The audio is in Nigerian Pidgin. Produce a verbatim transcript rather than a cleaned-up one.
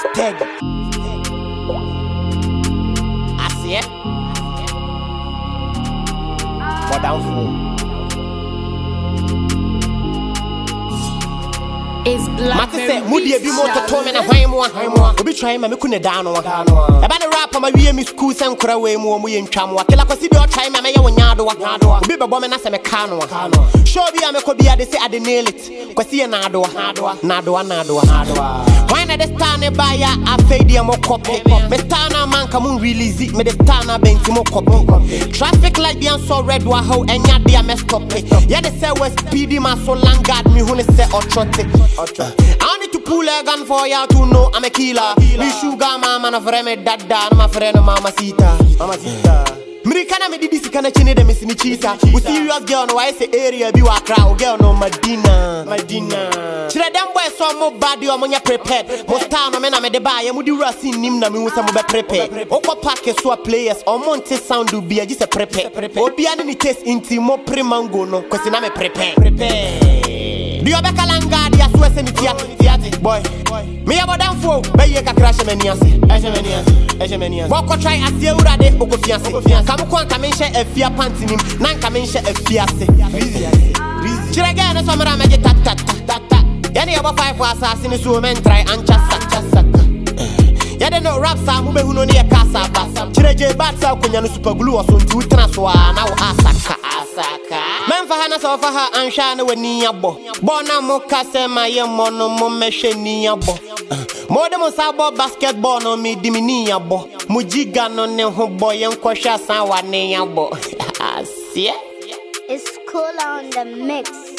Steady. I see it. But down for. It's black. Mate say, Moody be more to tome and a high more. We'll be trying my Mikuna down. About the rap on my V M school, and Kuraway, Momi and Chamwa. Kill a Cosido time, and I want Yado. Be a woman as a mecano. Show me I'm a Kobia, they say I didn't nail it. Quasia Nado, Nado, Nado, Nado, Nado. Why not the Stana buyer? I fade the more copy. Metana man come on release it, me the Stana bank more copy. Traffic light be so red, waho, and yet they are messed up. Yeah, they say was speedy, my so long guard me who say or trot it. I need to pull a gun for ya to know I'm a killer. Me sugar mama na frame dada na my friend mama sita. Mama sita. Me kana me didi sikana chine de me sini chisa. We serious girl no I say area bi wa crowd girl no Medina. Medina. Chire dem boy so mo body o mo nya prepared. Mo star no me na me de buy mo di rasi nim na me wo say mo be prepare. Okwa pack so players o monte sound do be just prepare. Obi ani ni taste inti mo pre mango no kwesi na me prepare. Prepare. Do you have a calanga? Dia suese ni tiati, boy. Me abo danfo, be ye ka crash me niase. Eje me niase, eje me niase. Wako try asie urade oko fiance. Kamu kwa nka menhye afia panty nim, na nka menhye afiase. Easy, easy. Chirega na so mara meje tat tat tat tat. Ya ni abo five for assassin so men try and just just just. Ya de no rap sa mu be hu no ne ye kasa basa. Chireje bat sa konya no super glue so ntu tena so a na wo asaka asaka. Memfa hana so fa ha ansha na wani abo. Bona mo kase ma ye mono mo mehwe ni abo. Mo de mo sabo basketball no me di ni abo. Mo jiga no ne ho boy en kwhwa san wa ne abo. Asie. It's cool on the mix.